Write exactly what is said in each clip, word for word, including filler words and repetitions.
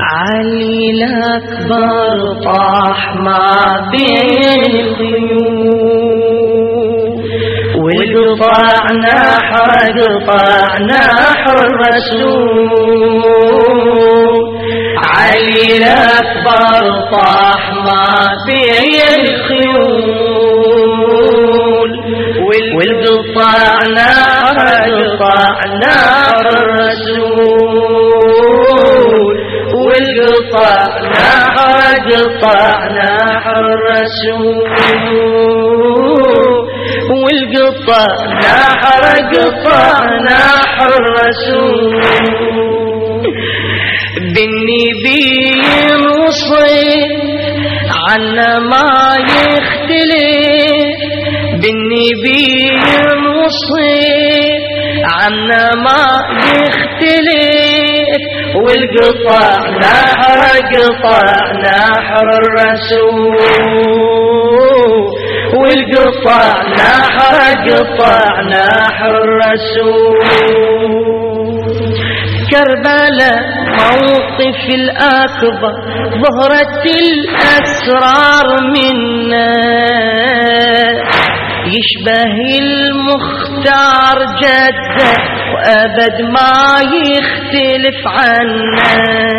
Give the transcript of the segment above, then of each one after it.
علي الأكبر طاح ما بين الخيول والقطاع نحر قطاع نحر الرسول. علي الأكبر طاح ما بين الخيول والقطاع نحر قطاع نحر الرسول. والقطاع نحر قطاع نحر الرسول. والقطاع نحر قطاع نحر الرسول. بالنبي نصيب عنا ما يختلف. بالنبي نصيب عنا ما يختلف. والقطاع نحر قطاع نحر الرسول. والقطاع نحر قطاع نحر الرسول. كربلاء موقف الأكبر ظهرت الأسرار منا. يشبه المختار جده وأبد ما يختلف عنا.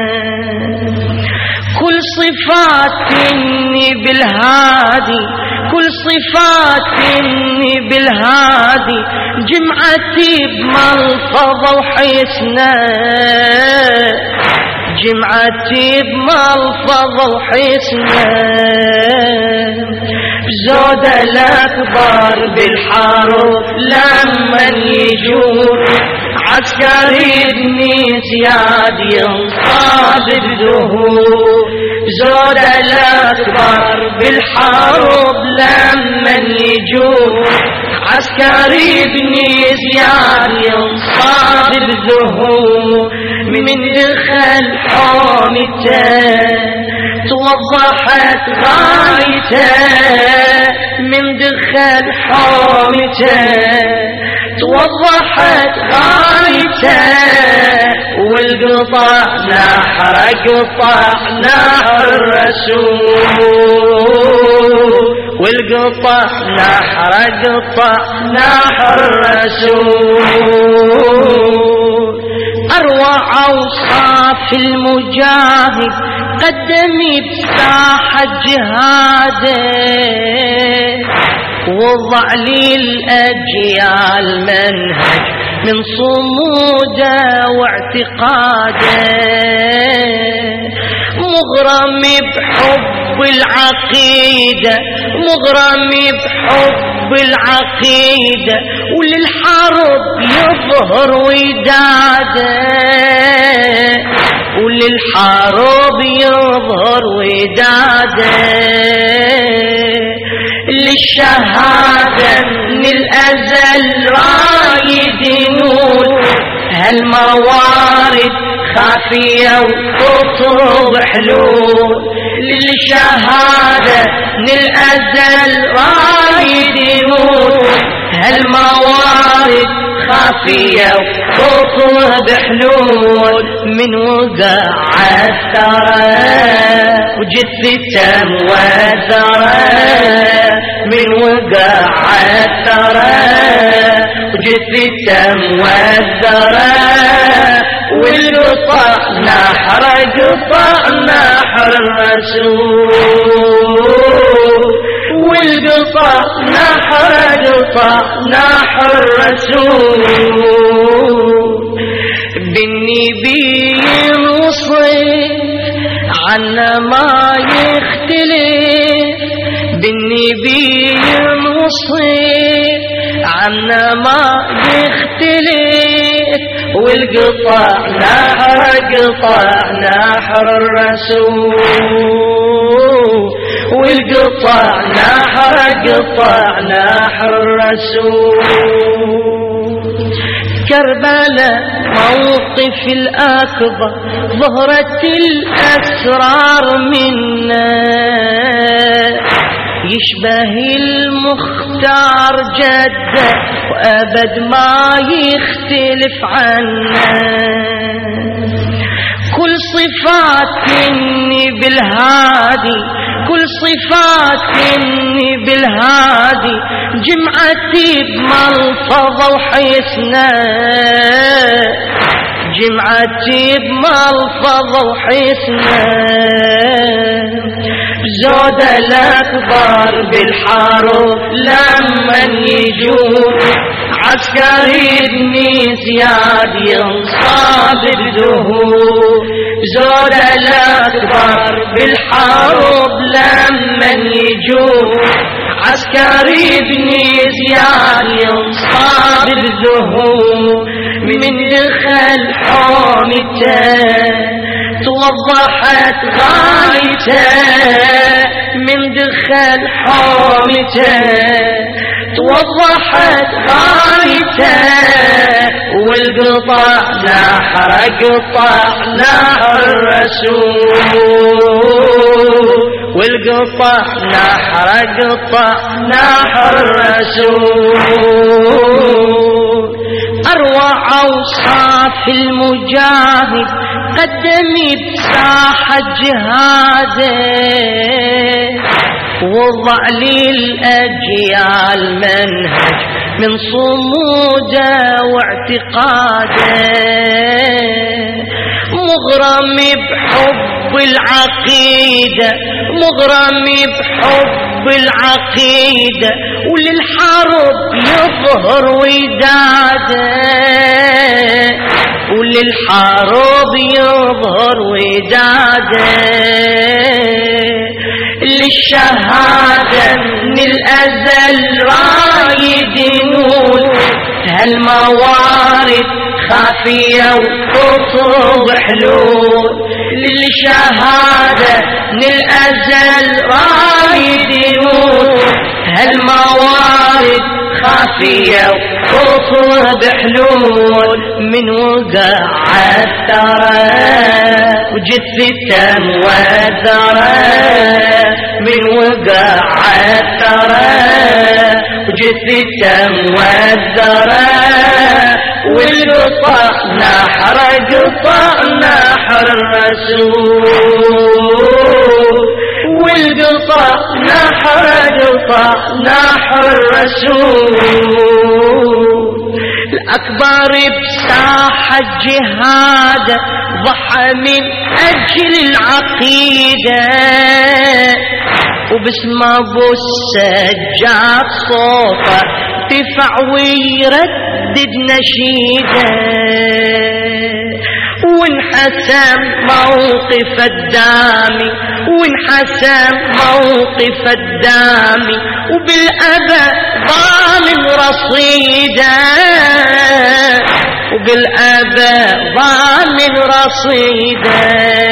كل صفات النبي الهادي كل صفات النبي الهادي جمعتي بملفظة وحسنة. جمعتي بملفظة وحسنة. زود الأكبر بالحرب لما يجون عسكري بن زياد ينصاب الدهور. زود الأكبر بالحرب لما يجون عسكري بن زياد ينصاب الدهور. من دخل حومته توضحت غايته. من دخل حومته توضحت غايته. والقطاع نحر قطاع نحر الرسول. والقطاع نحر قطاع نحر الرسول. أروع أوصاف المجاهد قدمي بساحة جهاده. وضع للأجيال منهج من صموده واعتقاده. مغرم بحب العقيدة مغرم بحب العقيدة. وللحرب يظهر وداده. وللحرب يظهر وداده. للشهادة من الأزل رايد نور. هالموارد خافية وتطلب حلول. للشهادة من الأزل رايد نور. هالموارد خافية وتطلب حلول. من وقع الثرى وجثته موثرة. من وقع الثرى وجثته موثرة. والقطاع نحر قطاع نحر الرسول. والقطاع نحر قطاع نحر الرسول. بالنبي نصيب عنا ما يختلف. بالنبي نصيب عنا ما يختلف. والقطاع نحر قطاع نحر الرسول. والقطاع نحر قطاع نحر الرسول. كربلاء موقف الأكبر ظهرت الأسرار منا. يشبه المختار جده وأبد ما يختلف عنا. كل كل صفاتني بالهادي كل صفاتني بالهادي جمعتي بملفظة وحسنة جمعتي بملفظة وحسنة زود الأكبر بالحرب لمن يجون عسكري بني زياد ينصاب الدهور زود الأكبر بالحرب لمن يجون عسكري بني زياد ينصاب الدهور من دخل حومته توضحت غايته من دخل حومته توضحت غايته والقطع نحر قطع نحر الرسول والقطع نحر قطع نحر الرسول أروع أوصاف المجاهد قدمي بساحة جهاده وضع للأجيال منهج من صموده واعتقاده مغرم بحب العقيدة مغرم بحب العقيدة وللحرب يظهر وداده وللحرب يظهر وداده للشهادة من الأزل رايد يموت هالموارد خافية وتطلب حلول للشهادة من الأزل رايد يموت هالموارد خافية وتطلب حلول من وقع الثرى وجثته موثرة من وقع الثرى وجثته موثرة والقطع نحر قطع نحر الرسول والقطع نحر قطع نحر الرسول الأكبر بساحة جهاد ضحى من أجل العقيدة وباسم أبو السجاد صوته دفع ويردد نشيده وانحسم موقف الدامي وانحسم موقف الدامي وبالأبى ضامن رصيده وبالأبى ضامن رصيده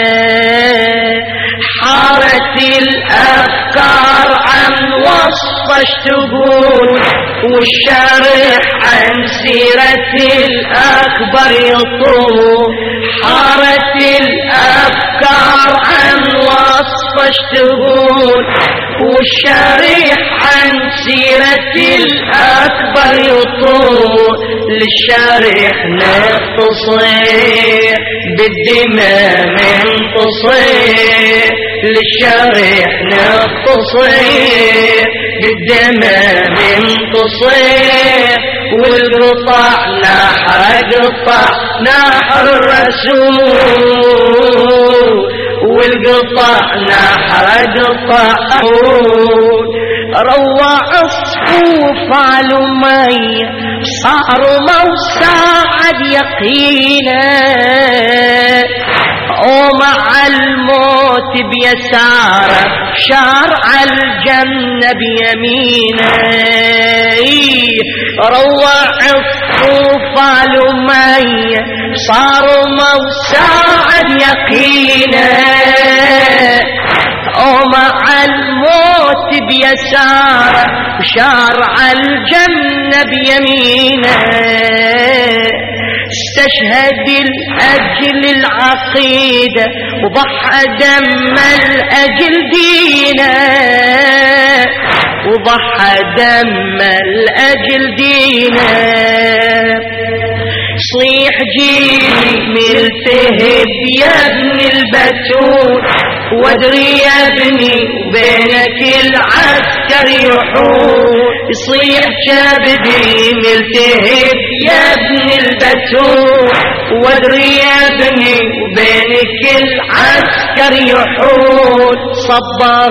حارت الأفكار عن وصفش تقول والشارح عن سيرة الأكبر يطول حارت الأفكار عن وصفش تقول والشارح عن سيرة الأكبر يطول للشارح نختصر بالدماء منتصر للشارح نختصر بالدماء منتصر والقطع نحر قطع نحر الرسول والقطع نحر قطع روع الصفوف على أمية صاروا موسعد يقينا ومع الموت بيساره شارع الجنة بيمينه روع الصفوف على أمية صاروا موسعد يقينا ومع الموت بيساره وشارع الجنة بيمينه استشهد الأجل العقيدة وضحى دم الأجل دينه وضحى دم الأجل دينه صيح جيني ملتهب يا ابن البتول وادري يا ابني بينك العسكر يحول يصيح كبدي ملتهب يا ابن البتول وادري يا ابني بينك العسكر يحول صبر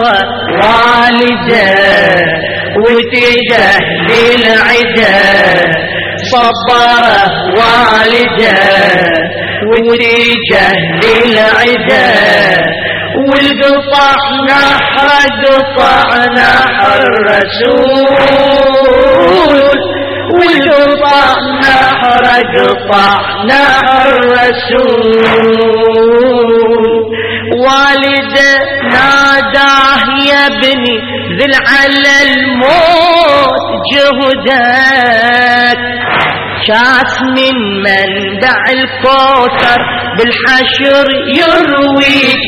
والده واتجه للعدا صبر والده واتجه للعدا والقطع نحر قطع نحر الرسول والقطع نحر قطع نحر الرسول والده ناداه يا ابني ذل على الموت جهدك شاس من منبع الكوثر بالحشر يرويك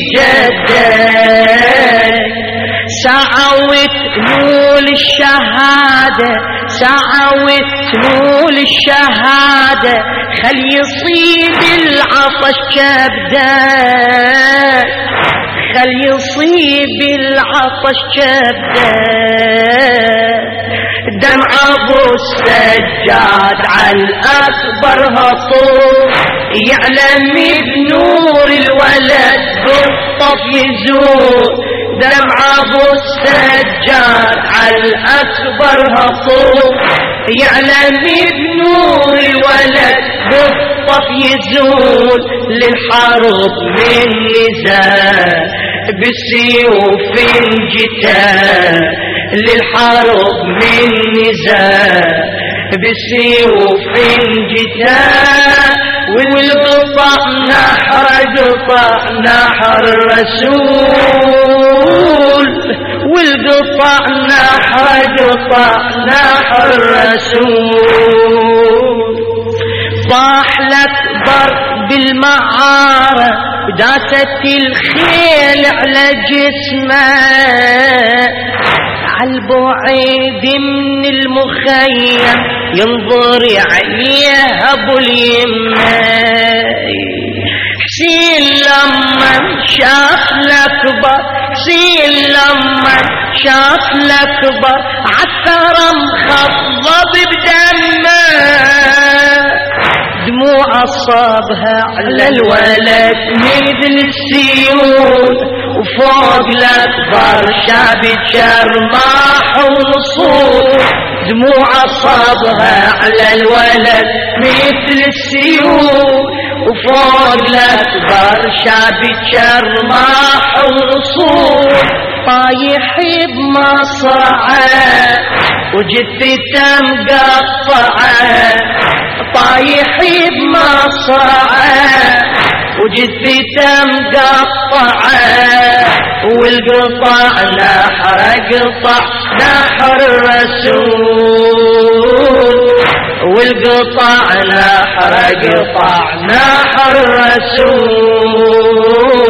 جدك ساعة وتنول الشهادة ساعة وتنول الشهادة خل يصيب العطش كبدك خل يصيب العطش كبدك دمع ابو السجاد على الاكبر هطول يعلم بنور الولد بالطف يزور دمع ابو السجاد على الاكبر هطول يعلم بنور الولد بالطف يزول للحرب من نزال بالسيوف انجتال للحرب من نزال بالسيوف انجتال والقطع نحر قطع نحر الرسول والقطع نحر قطع نحر الرسول طاح الأكبر بالمعارة داست الخيل على جسمه عالبعيد من المخيم ينظر عليه ابو اليمه حسين لما شاف الأكبر حسين لما شاف الأكبر عثر مخضب بدمه دموع أصابها على الولد مثل السيول وفوق الأكبر شابت شرماح ونصور دموع أصابها على الولد مثل السيول وفوق الأكبر شابت شرماح ونصور طايح بمصرعه وجثته مقطعه طايح بمصرعه وجثته مقطعه والقطع نحر قطع نحر الرسول والقطع نحر قطع نحر الرسول